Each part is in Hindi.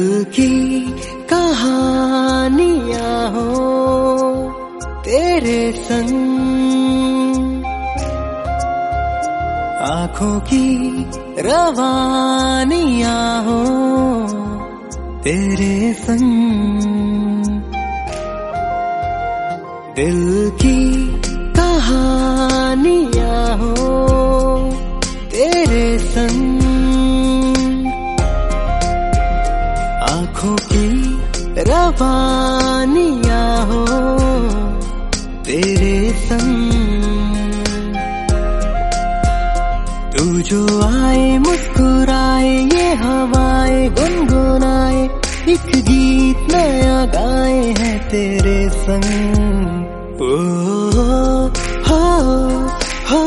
की कहानियां हो तेरे संग, आँखों की रवानियां हो तेरे संग, दिल की कहानियां हो तेरे संग, आँखों की रवानियां हो तेरे संग। तू जो आए मुस्कुराए, ये हवाएं गुनगुनाए, एक गीत नया गाए हैं तेरे संग। ओ हो हो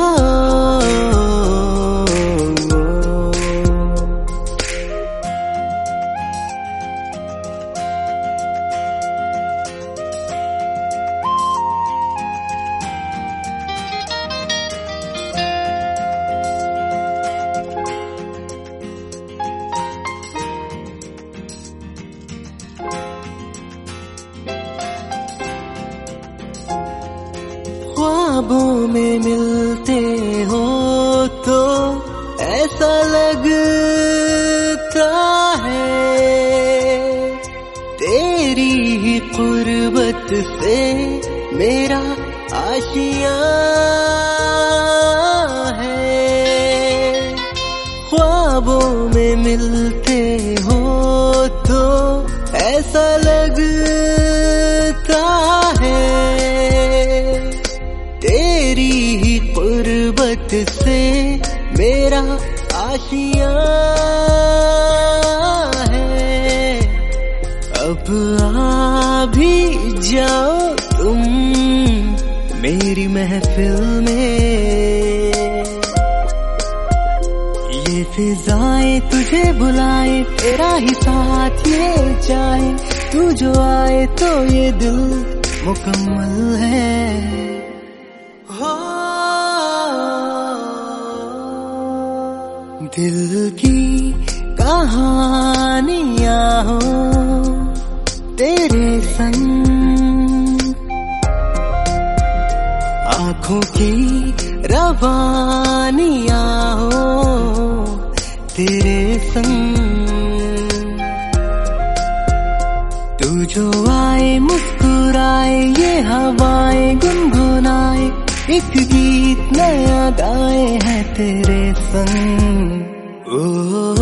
ख्वाबों में मिलते हो तो ऐसा लगता है तेरी ही कुर्बत से मेरा आशियाँ है। ख्वाबों में मिलते हो तो ऐसा लगता है तेरी ही कुर्बत से मेरा आशियाँ है। अब आ भी जाओ तुम मेरी महफिल में, ये फिजाएं तुझे बुलाए, तेरा ही साथ ये चाहे, तू जो आए तो ये दिल मुकम्मल है। दिल की कहानियां हो तेरे संग, आँखों की रवानियां हो तेरे संग। तू जो आए मुस्कुराए, ये हवाएं गुनगुनाए, एक गीत नया गाए हैं तेरे संग। ओ